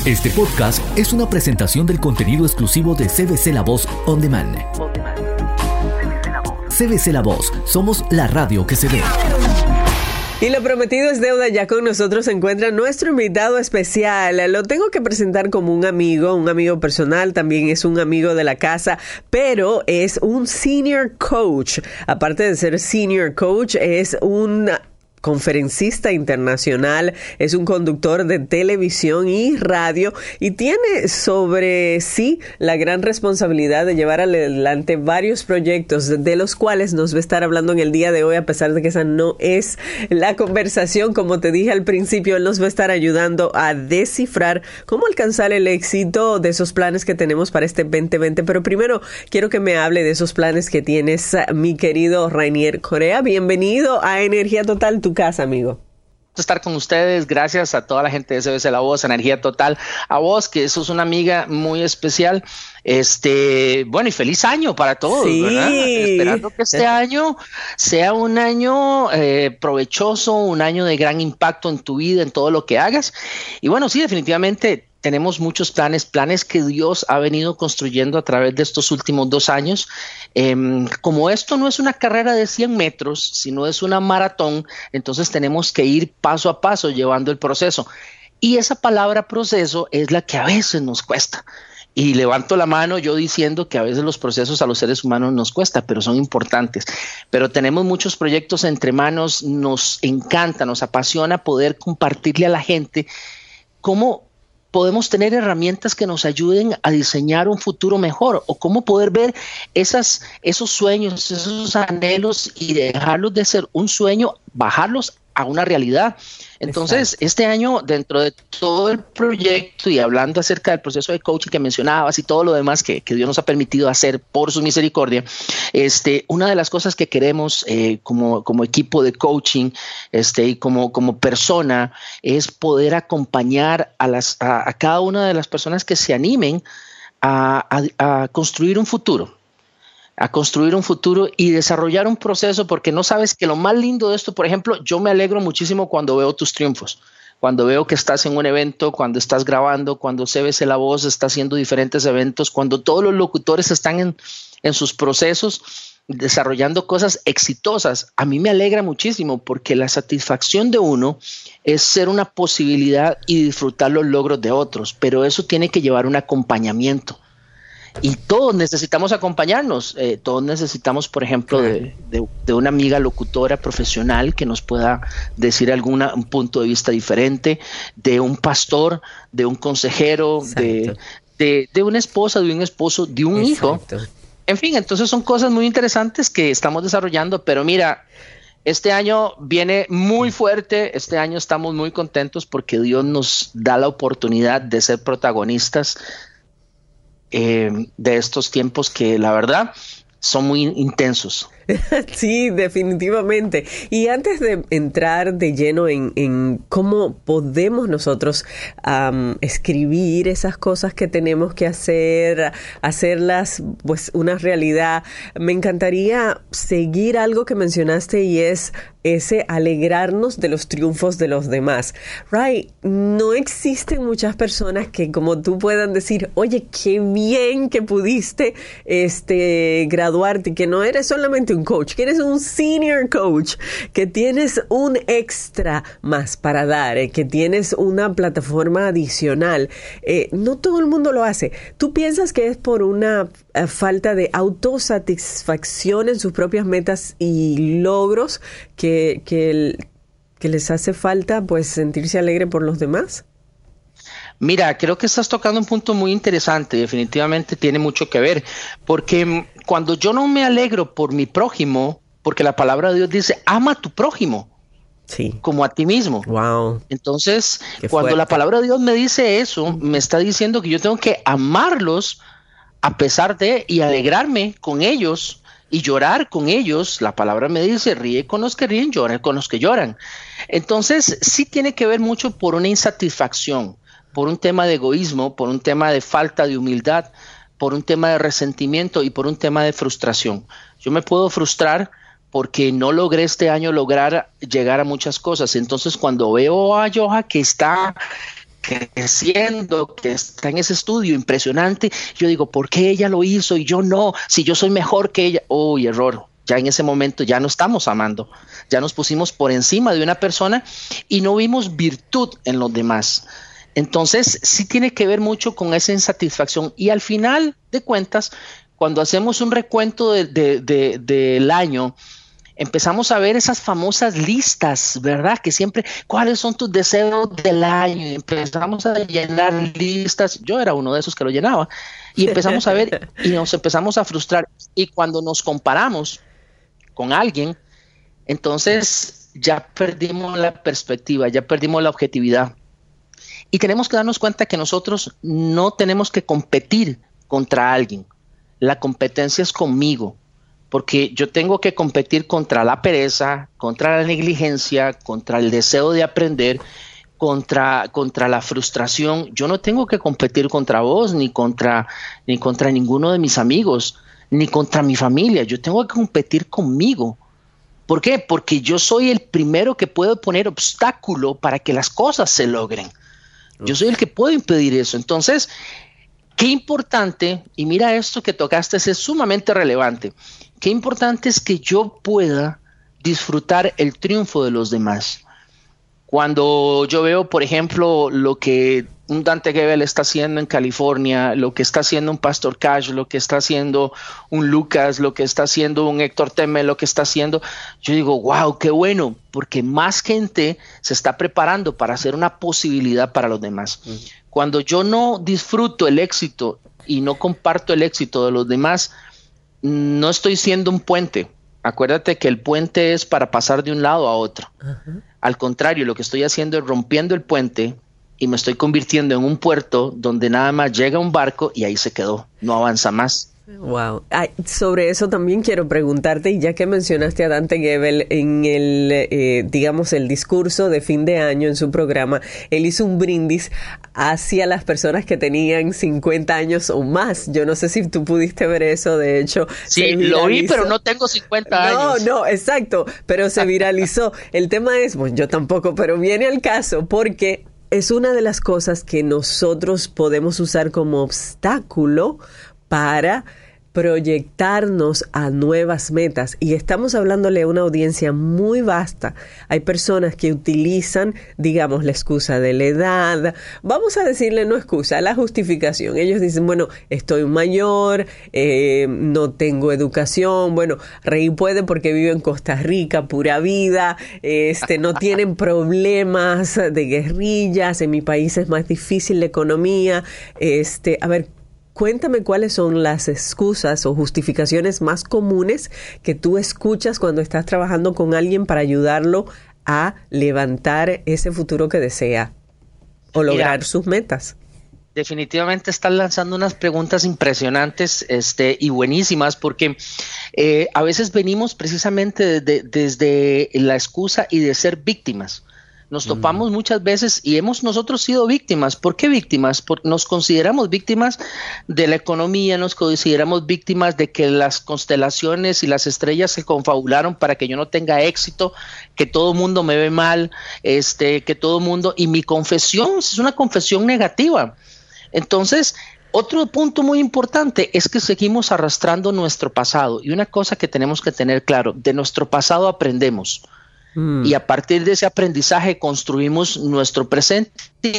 Este podcast es una presentación del contenido exclusivo de CBC La Voz On Demand. CBC La Voz, somos la radio que se ve. Y lo prometido es deuda. Ya con nosotros se encuentra nuestro invitado especial. Lo tengo que presentar como un amigo personal, también es un amigo de la casa, pero es un senior coach. Aparte de ser senior coach, es un conferencista internacional, es un conductor de televisión y radio y tiene sobre sí la gran responsabilidad de llevar adelante varios proyectos de los cuales nos va a estar hablando en el día de hoy, a pesar de que esa no es la conversación. Como te dije al principio, él nos va a estar ayudando a descifrar cómo alcanzar el éxito de esos planes que tenemos para este 2020. Pero primero quiero que me hable de esos planes que tienes, mi querido Rainier Correa. Bienvenido a Energía Total, tu casa, amigo. Estar con ustedes, gracias a toda la gente de CBC La Voz, Energía Total, a vos, que sos una amiga muy especial. Bueno, y feliz año para todos, sí, ¿verdad? Esperando que este año sea un año provechoso, un año de gran impacto en tu vida, en todo lo que hagas. Y bueno, sí, definitivamente tenemos muchos planes que Dios ha venido construyendo a través de estos últimos 2 años. Como esto no es una carrera de 100 metros, sino es una maratón, entonces tenemos que ir paso a paso llevando el proceso. Y esa palabra proceso es la que a veces nos cuesta. Y levanto la mano yo diciendo que a veces los procesos a los seres humanos nos cuesta, pero son importantes. Pero tenemos muchos proyectos entre manos, nos encanta, nos apasiona poder compartirle a la gente cómo podemos tener herramientas que nos ayuden a diseñar un futuro mejor, o cómo poder ver esos sueños, esos anhelos y dejarlos de ser un sueño, bajarlos a una realidad. Entonces, exacto, este año, dentro de todo el proyecto y hablando acerca del proceso de coaching que mencionabas y todo lo demás que Dios nos ha permitido hacer por su misericordia, una de las cosas que queremos como equipo de coaching y como persona es poder acompañar a cada una de las personas que se animen a construir un futuro. A construir un futuro y desarrollar un proceso, porque no sabes que lo más lindo de esto, por ejemplo, yo me alegro muchísimo cuando veo tus triunfos, cuando veo que estás en un evento, cuando estás grabando, cuando CBC La Voz está haciendo diferentes eventos, cuando todos los locutores están en sus procesos desarrollando cosas exitosas. A mí me alegra muchísimo porque la satisfacción de uno es ser una posibilidad y disfrutar los logros de otros, pero eso tiene que llevar un acompañamiento. Y todos necesitamos acompañarnos, todos necesitamos, por ejemplo, de una amiga locutora profesional que nos pueda decir un punto de vista diferente, de un pastor, de un consejero, de una esposa, de un esposo, de un hijo. En fin, entonces son cosas muy interesantes que estamos desarrollando, pero mira, este año viene muy fuerte, este año estamos muy contentos porque Dios nos da la oportunidad de ser protagonistas de estos tiempos que la verdad son muy intensos. Sí, definitivamente. Y antes de entrar de lleno en cómo podemos nosotros escribir esas cosas que tenemos que hacer, hacerlas pues una realidad, me encantaría seguir algo que mencionaste y es ese alegrarnos de los triunfos de los demás. Ray, no existen muchas personas que como tú puedan decir, oye, qué bien que pudiste graduarte, que no eres solamente un coach, que eres un senior coach, que tienes un extra más para dar, que tienes una plataforma adicional. No todo el mundo lo hace. ¿Tú piensas que es por una falta de autosatisfacción en sus propias metas y logros que les hace falta pues sentirse alegre por los demás? Mira, creo que estás tocando un punto muy interesante, definitivamente tiene mucho que ver, porque cuando yo no me alegro por mi prójimo, porque la palabra de Dios dice, ama a tu prójimo, sí, como a ti mismo. Wow. Entonces, cuando la palabra de Dios me dice eso, me está diciendo que yo tengo que amarlos a pesar de y alegrarme con ellos y llorar con ellos. La palabra me dice, ríe con los que ríen, llora con los que lloran. Entonces, sí tiene que ver mucho por una insatisfacción, por un tema de egoísmo, por un tema de falta de humildad, por un tema de resentimiento y por un tema de frustración. Yo me puedo frustrar porque no logré este año llegar a muchas cosas. Entonces, cuando veo a Joha que está creciendo, que está en ese estudio impresionante, yo digo, ¿por qué ella lo hizo y yo no? Si yo soy mejor que ella. ¡Uy, error! Ya en ese momento ya no estamos amando, ya nos pusimos por encima de una persona y no vimos virtud en los demás. Entonces, sí tiene que ver mucho con esa insatisfacción. Y al final de cuentas, cuando hacemos un recuento del año, empezamos a ver esas famosas listas, ¿verdad? Que siempre, ¿cuáles son tus deseos del año? Y empezamos a llenar listas. Yo era uno de esos que lo llenaba. Y empezamos a ver y nos empezamos a frustrar. Y cuando nos comparamos con alguien, entonces ya perdimos la perspectiva, ya perdimos la objetividad. Y tenemos que darnos cuenta que nosotros no tenemos que competir contra alguien. La competencia es conmigo, porque yo tengo que competir contra la pereza, contra la negligencia, contra el deseo de aprender, contra la frustración. Yo no tengo que competir contra vos, ni contra ninguno de mis amigos, ni contra mi familia. Yo tengo que competir conmigo. ¿Por qué? Porque yo soy el primero que puedo poner obstáculo para que las cosas se logren. Yo soy el que puedo impedir eso. Entonces, qué importante, y mira esto que tocaste, es sumamente relevante. Qué importante es que yo pueda disfrutar el triunfo de los demás. Cuando yo veo, por ejemplo, lo que un Dante Gebel está haciendo en California, lo que está haciendo un Pastor Cash, lo que está haciendo un Lucas, lo que está haciendo un Héctor Teme, lo que está haciendo, yo digo, wow, qué bueno, porque más gente se está preparando para hacer una posibilidad para los demás. Cuando yo no disfruto el éxito y no comparto el éxito de los demás, no estoy siendo un puente. Acuérdate que el puente es para pasar de un lado a otro. Al contrario, lo que estoy haciendo es rompiendo el puente y me estoy convirtiendo en un puerto donde nada más llega un barco y ahí se quedó, no avanza más. Wow. Sobre eso también quiero preguntarte, y ya que mencionaste a Dante Gebel en el, digamos, el discurso de fin de año en su programa, él hizo un brindis hacia las personas que tenían 50 años o más. Yo no sé si tú pudiste ver eso, de hecho. Sí, lo vi, pero no tengo 50 años. No, exacto, pero se viralizó. El tema es, bueno, yo tampoco, pero viene al caso porque es una de las cosas que nosotros podemos usar como obstáculo para proyectarnos a nuevas metas, y estamos hablándole a una audiencia muy vasta. Hay personas que utilizan, digamos, la excusa de la edad, vamos a decirle no excusa, la justificación. Ellos dicen, bueno, estoy mayor, no tengo educación, bueno, Rey puede porque vive en Costa Rica, pura vida, no tienen problemas de guerrillas, en mi país es más difícil la economía, a ver, cuéntame cuáles son las excusas o justificaciones más comunes que tú escuchas cuando estás trabajando con alguien para ayudarlo a levantar ese futuro que desea o lograr sus metas. Definitivamente estás lanzando unas preguntas impresionantes y buenísimas, porque a veces venimos precisamente desde la excusa y de ser víctimas. Nos topamos muchas veces y hemos nosotros sido víctimas. ¿Por qué víctimas? Porque nos consideramos víctimas de la economía, nos consideramos víctimas de que las constelaciones y las estrellas se confabularon para que yo no tenga éxito, que todo mundo me ve mal, que todo mundo, y mi confesión es una confesión negativa. Entonces, otro punto muy importante es que seguimos arrastrando nuestro pasado, y una cosa que tenemos que tener claro, de nuestro pasado aprendemos. Y a partir de ese aprendizaje construimos nuestro presente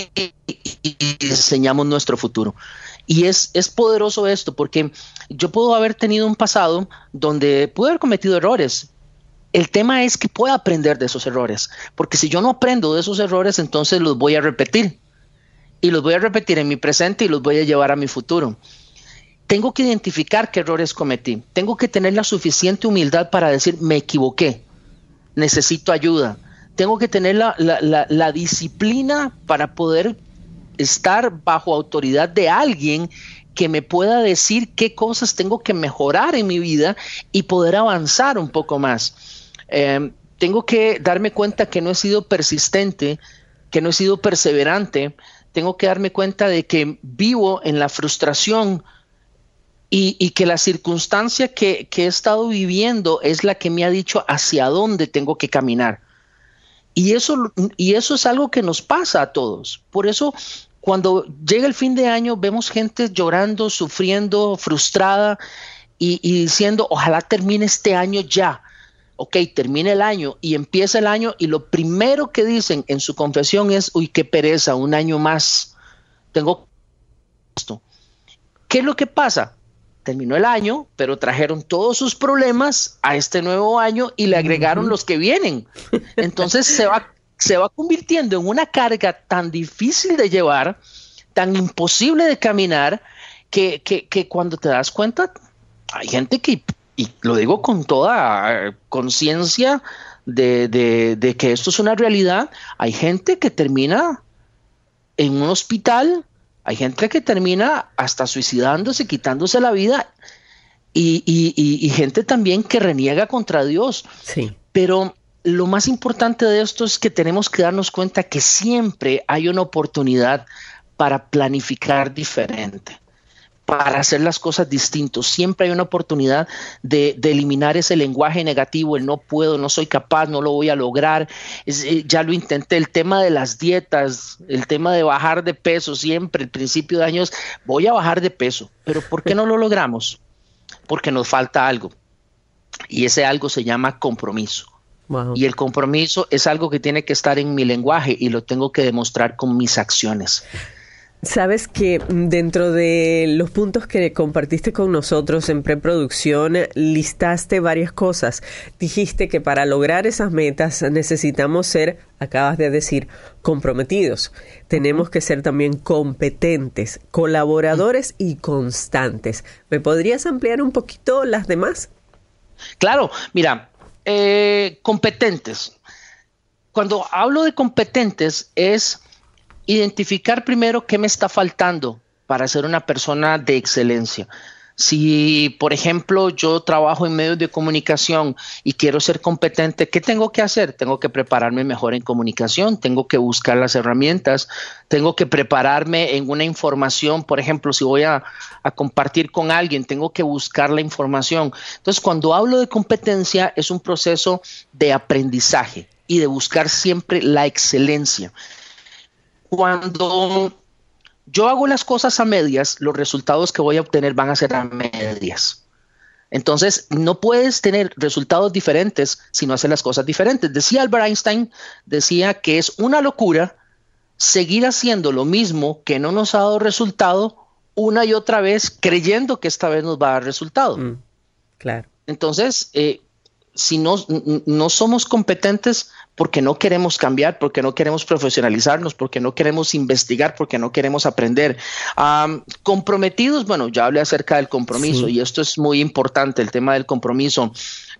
y diseñamos nuestro futuro. Y es poderoso esto, porque yo puedo haber tenido un pasado donde pude haber cometido errores. El tema es que puedo aprender de esos errores, porque si yo no aprendo de esos errores, entonces los voy a repetir. Y los voy a repetir en mi presente y los voy a llevar a mi futuro. Tengo que identificar qué errores cometí. Tengo que tener la suficiente humildad para decir, me equivoqué. Necesito ayuda. Tengo que tener la disciplina para poder estar bajo autoridad de alguien que me pueda decir qué cosas tengo que mejorar en mi vida y poder avanzar un poco más. Tengo que darme cuenta que no he sido persistente, que no he sido perseverante. Tengo que darme cuenta de que vivo en la frustración y que la circunstancia que he estado viviendo es la que me ha dicho hacia dónde tengo que caminar. Y eso es algo que nos pasa a todos. Por eso, cuando llega el fin de año, vemos gente llorando, sufriendo, frustrada y diciendo, ojalá termine este año ya. Ok, termina el año y empieza el año y lo primero que dicen en su confesión es, uy, qué pereza, un año más. Tengo esto. ¿Qué es lo que pasa? Terminó el año, pero trajeron todos sus problemas a este nuevo año y le agregaron los que vienen. Entonces se va convirtiendo en una carga tan difícil de llevar, tan imposible de caminar, que cuando te das cuenta, hay gente que, y lo digo con toda conciencia de que esto es una realidad, hay gente que termina en un hospital, hay gente que termina hasta suicidándose, quitándose la vida, y gente también que reniega contra Dios. Sí. Pero lo más importante de esto es que tenemos que darnos cuenta que siempre hay una oportunidad para planificar diferente, para hacer las cosas distintos. Siempre hay una oportunidad de eliminar ese lenguaje negativo, el no puedo, no soy capaz, no lo voy a lograr. Ya lo intenté, el tema de las dietas, el tema de bajar de peso, siempre el principio de años, voy a bajar de peso. Pero ¿por qué no lo logramos? Porque nos falta algo. Y ese algo se llama compromiso. Wow. Y el compromiso es algo que tiene que estar en mi lenguaje y lo tengo que demostrar con mis acciones. Sabes que dentro de los puntos que compartiste con nosotros en preproducción, listaste varias cosas. Dijiste que para lograr esas metas necesitamos ser, acabas de decir, comprometidos. Tenemos que ser también competentes, colaboradores y constantes. ¿Me podrías ampliar un poquito las demás? Claro, mira, competentes. Cuando hablo de competentes es identificar primero qué me está faltando para ser una persona de excelencia. Si, por ejemplo, yo trabajo en medios de comunicación y quiero ser competente, ¿qué tengo que hacer? Tengo que prepararme mejor en comunicación, tengo que buscar las herramientas, tengo que prepararme en una información. Por ejemplo, si voy a compartir con alguien, tengo que buscar la información. Entonces, cuando hablo de competencia, es un proceso de aprendizaje y de buscar siempre la excelencia. Cuando yo hago las cosas a medias, los resultados que voy a obtener van a ser a medias. Entonces, no puedes tener resultados diferentes si no haces las cosas diferentes. Decía Albert Einstein, decía que es una locura seguir haciendo lo mismo que no nos ha dado resultado una y otra vez, creyendo que esta vez nos va a dar resultado. Claro. Entonces, si no somos competentes porque no queremos cambiar, porque no queremos profesionalizarnos, porque no queremos investigar, porque no queremos aprender. Comprometidos, bueno, ya hablé acerca del compromiso, sí, y esto es muy importante, el tema del compromiso.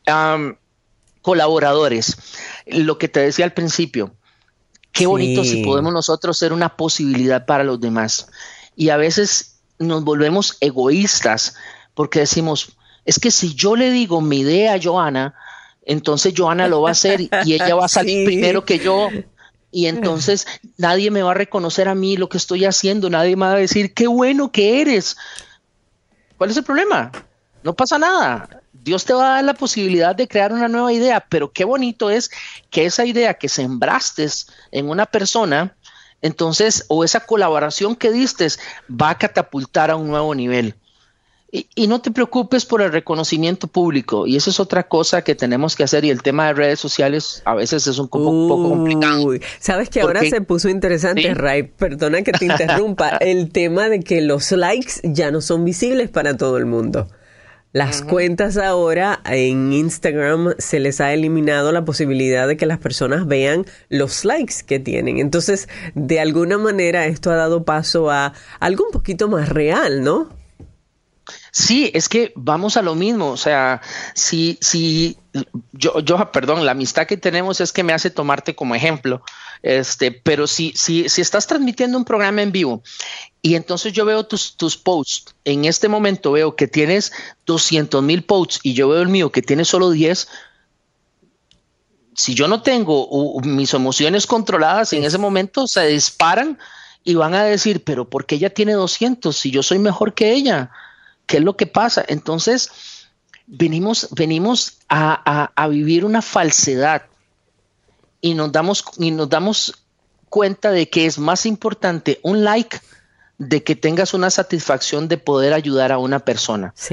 Colaboradores, lo que te decía al principio, qué bonito si podemos nosotros ser una posibilidad para los demás. Y a veces nos volvemos egoístas porque decimos, es que si yo le digo mi idea a Johanna, entonces Johanna lo va a hacer y ella va a salir primero que yo, y entonces nadie me va a reconocer a mí lo que estoy haciendo, nadie me va a decir qué bueno que eres. ¿Cuál es el problema? No pasa nada. Dios te va a dar la posibilidad de crear una nueva idea, pero qué bonito es que esa idea que sembraste en una persona, entonces, o esa colaboración que diste, va a catapultar a un nuevo nivel. Y no te preocupes por el reconocimiento público, y eso es otra cosa que tenemos que hacer, y el tema de redes sociales a veces es un poco complicado. Sabes que ahora se puso interesante, ¿sí? Ray, perdona que te interrumpa, el tema de que los likes ya no son visibles para todo el mundo. Las cuentas ahora en Instagram se les ha eliminado la posibilidad de que las personas vean los likes que tienen. Entonces, de alguna manera esto ha dado paso a algo un poquito más real, ¿no? Sí, es que vamos a lo mismo, o sea, perdón, la amistad que tenemos es que me hace tomarte como ejemplo, pero si estás transmitiendo un programa en vivo y entonces yo veo tus posts, en este momento veo que tienes 200,000 posts y yo veo el mío que tiene solo 10, si yo no tengo mis emociones controladas, en ese momento se disparan y van a decir, pero ¿por qué ella tiene 200 si yo soy mejor que ella? ¿Qué es lo que pasa? Entonces, venimos a vivir una falsedad y nos damos cuenta de que es más importante un like de que tengas una satisfacción de poder ayudar a una persona. Sí.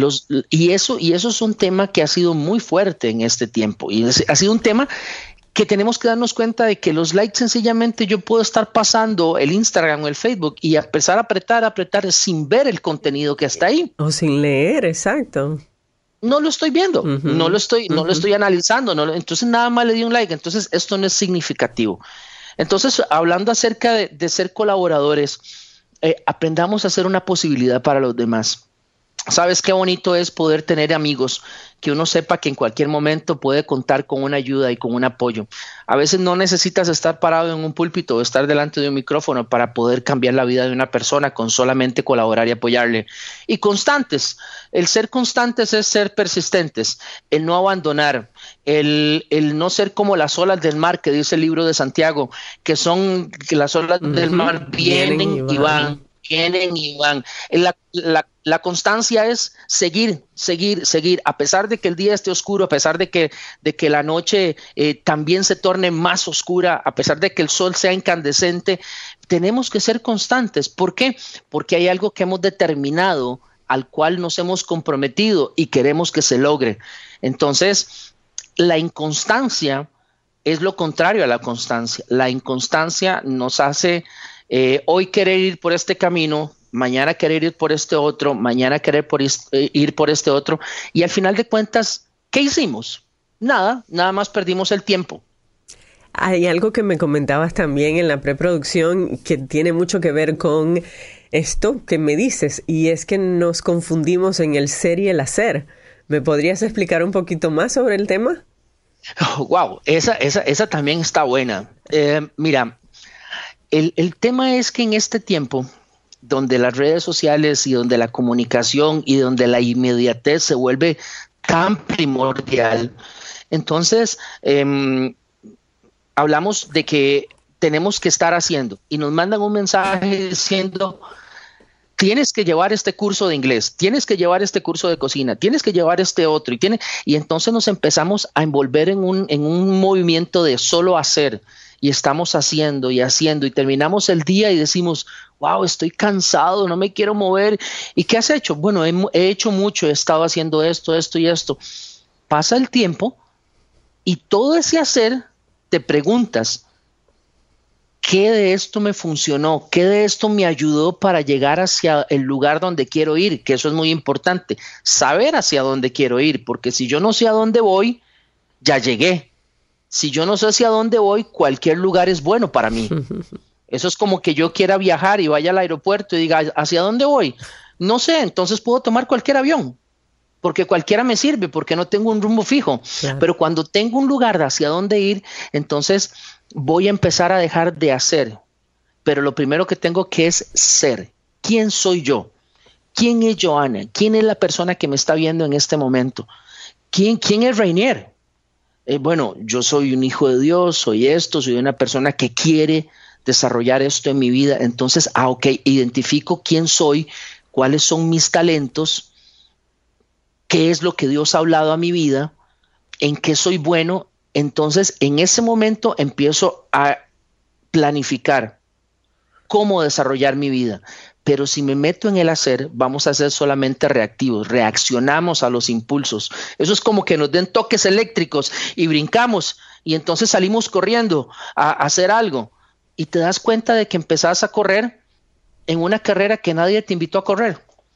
Y eso es un tema que ha sido muy fuerte en este tiempo, y ha sido un tema que tenemos que darnos cuenta de que los likes, sencillamente yo puedo estar pasando el Instagram o el Facebook y empezar a apretar sin ver el contenido que está ahí. O sin leer, exacto. No lo estoy viendo, no lo estoy analizando, entonces nada más le di un like, entonces esto no es significativo. Entonces, hablando acerca de ser colaboradores, aprendamos a ser una posibilidad para los demás. ¿Sabes qué bonito es poder tener amigos que uno sepa que en cualquier momento puede contar con una ayuda y con un apoyo? A veces no necesitas estar parado en un púlpito o estar delante de un micrófono para poder cambiar la vida de una persona, con solamente colaborar y apoyarle. Y constantes. El ser constantes es ser persistentes, el no abandonar, el no ser como las olas del mar, que dice el libro de Santiago, que las olas del mar vienen y van. Vienen y van. La constancia es seguir, a pesar de que el día esté oscuro, a pesar de que la noche también se torne más oscura, a pesar de que el sol sea incandescente, tenemos que ser constantes. ¿Por qué? Porque hay algo que hemos determinado, al cual nos hemos comprometido y queremos que se logre. Entonces, la inconstancia es lo contrario a la constancia. La inconstancia nos hace hoy querer ir por este camino, mañana querer ir por este otro, mañana querer ir por este otro, y al final de cuentas, ¿qué hicimos? Nada más perdimos el tiempo. Hay algo que me comentabas también en la preproducción que tiene mucho que ver con esto que me dices, y es que nos confundimos en el ser y el hacer. ¿Me podrías explicar un poquito más sobre el tema? Oh, wow, esa también está buena. Mira, el tema es que en este tiempo, donde las redes sociales y donde la comunicación y donde la inmediatez se vuelve tan primordial, entonces hablamos de que tenemos que estar haciendo y nos mandan un mensaje diciendo: tienes que llevar este curso de inglés, tienes que llevar este curso de cocina, tienes que llevar este otro, y entonces nos empezamos a envolver en un movimiento de solo hacer. Y estamos haciendo y terminamos el día y decimos: wow, estoy cansado, no me quiero mover. ¿Y qué has hecho? Bueno, he hecho mucho, he estado haciendo esto y esto. Pasa el tiempo y todo ese hacer te preguntas: ¿qué de esto me funcionó? ¿Qué de esto me ayudó para llegar hacia el lugar donde quiero ir? Que eso es muy importante, saber hacia dónde quiero ir, porque si yo no sé a dónde voy, ya llegué. Si yo no sé hacia dónde voy, cualquier lugar es bueno para mí. Eso es como que yo quiera viajar y vaya al aeropuerto y diga: ¿hacia dónde voy? No sé, entonces puedo tomar cualquier avión, porque cualquiera me sirve, porque no tengo un rumbo fijo. Claro. Pero cuando tengo un lugar hacia dónde ir, entonces voy a empezar a dejar de hacer. Pero lo primero que tengo que es ser. ¿Quién soy yo? ¿Quién es Johanna? ¿Quién es la persona que me está viendo en este momento? ¿Quién es Rainier? Bueno, yo soy un hijo de Dios, soy una persona que quiere desarrollar esto en mi vida. Entonces, ok, identifico quién soy, cuáles son mis talentos, qué es lo que Dios ha hablado a mi vida, en qué soy bueno. Entonces, en ese momento empiezo a planificar cómo desarrollar mi vida. Pero si me meto en el hacer, vamos a ser solamente reactivos, reaccionamos a los impulsos. Eso es como que nos den toques eléctricos y brincamos y entonces salimos corriendo a hacer algo. Y te das cuenta de que empezás a correr en una carrera que nadie te invitó a correr.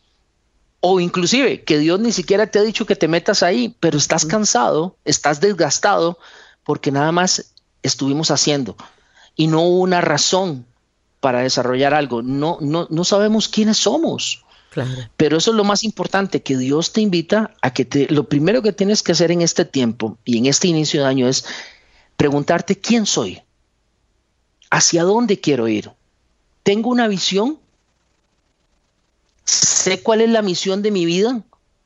O inclusive que Dios ni siquiera te ha dicho que te metas ahí, pero estás cansado, estás desgastado porque nada más estuvimos haciendo y no hubo una razón para desarrollar algo. No sabemos quiénes somos. Claro. Pero eso es lo más importante, que Dios te invita a que lo primero que tienes que hacer en este tiempo y en este inicio de año es preguntarte: ¿quién soy? ¿Hacia dónde quiero ir? ¿Tengo una visión? ¿Sé cuál es la misión de mi vida?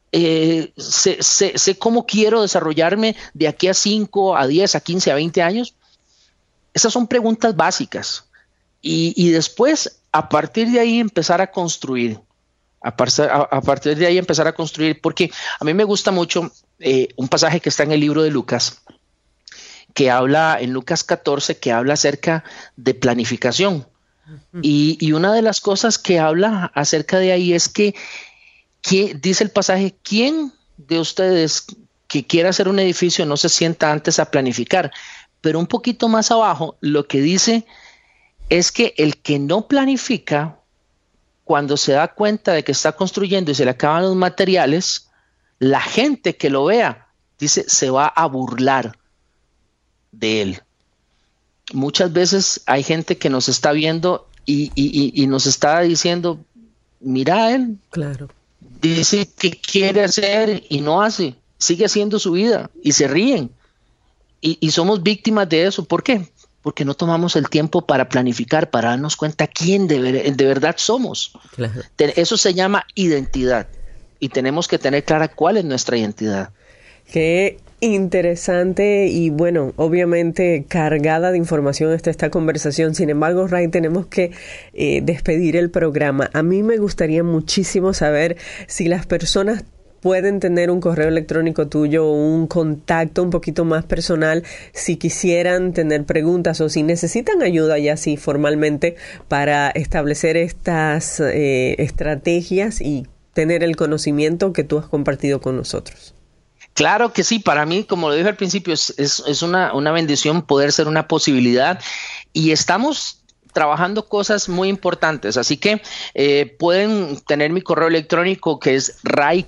¿Sé cómo quiero desarrollarme de aquí a 5, a 10, a 15, a 20 años? Esas son preguntas básicas. Y después, a partir de ahí, empezar a construir. A partir de ahí empezar a construir, porque a mí me gusta mucho un pasaje que está en el libro de Lucas, que habla en Lucas 14, que habla acerca de planificación. Y una de las cosas que habla acerca de ahí es que dice el pasaje, ¿quién de ustedes que quiera hacer un edificio no se sienta antes a planificar? Pero un poquito más abajo lo que dice es que el que no planifica, cuando se da cuenta de que está construyendo y se le acaban los materiales, la gente que lo vea, dice, se va a burlar de él. Muchas veces hay gente que nos está viendo y nos está diciendo, mira él, claro, dice que quiere hacer y no hace, sigue haciendo su vida y se ríen. Y somos víctimas de eso. ¿Por qué? Porque no tomamos el tiempo para planificar, para darnos cuenta quién de verdad somos. Claro. Eso se llama identidad y tenemos que tener clara cuál es nuestra identidad. Qué interesante y bueno, obviamente cargada de información está esta conversación. Sin embargo, Ray, tenemos que despedir el programa. A mí me gustaría muchísimo saber si las personas pueden tener un correo electrónico tuyo o un contacto un poquito más personal si quisieran tener preguntas o si necesitan ayuda ya así formalmente para establecer estas estrategias y tener el conocimiento que tú has compartido con nosotros. Claro que sí, para mí, como lo dije al principio, es una bendición poder ser una posibilidad y estamos trabajando cosas muy importantes, así que pueden tener mi correo electrónico que es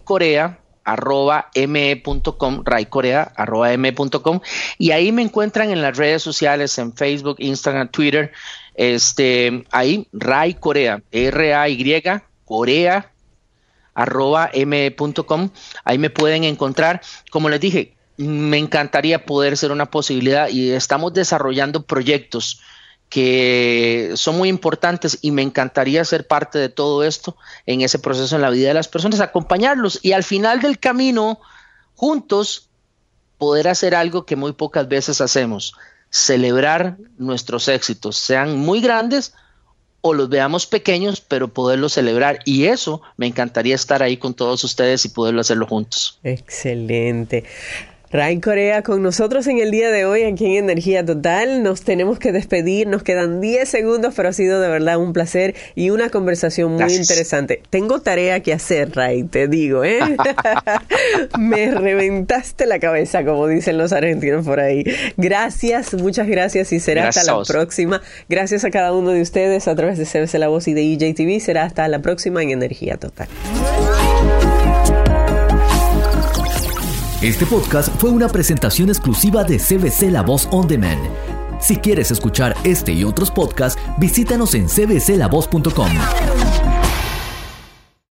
raycorea@me.com, raycorea@me.com, y ahí me encuentran en las redes sociales, en Facebook, Instagram, Twitter, ahí Ray Corea, RAY Corea @me.com, ahí me pueden encontrar. Como les dije, me encantaría poder ser una posibilidad y estamos desarrollando proyectos que son muy importantes y me encantaría ser parte de todo esto en ese proceso en la vida de las personas, acompañarlos y al final del camino, juntos, poder hacer algo que muy pocas veces hacemos, celebrar nuestros éxitos, sean muy grandes o los veamos pequeños, pero poderlos celebrar. Y eso, me encantaría estar ahí con todos ustedes y poderlo hacerlo juntos. Excelente. Ray Corea con nosotros en el día de hoy aquí en Energía Total. Nos tenemos que despedir, nos quedan 10 segundos, pero ha sido de verdad un placer y una conversación muy interesante. Tengo tarea que hacer, Ray, te digo, ¿eh? Me reventaste la cabeza, como dicen los argentinos por ahí. Gracias, muchas gracias y será hasta la próxima. Gracias a cada uno de ustedes a través de CBC La Voz y de EJTV. Será hasta la próxima en Energía Total. Este podcast fue una presentación exclusiva de CBC La Voz On Demand. Si quieres escuchar este y otros podcasts, visítanos en cbclavoz.com.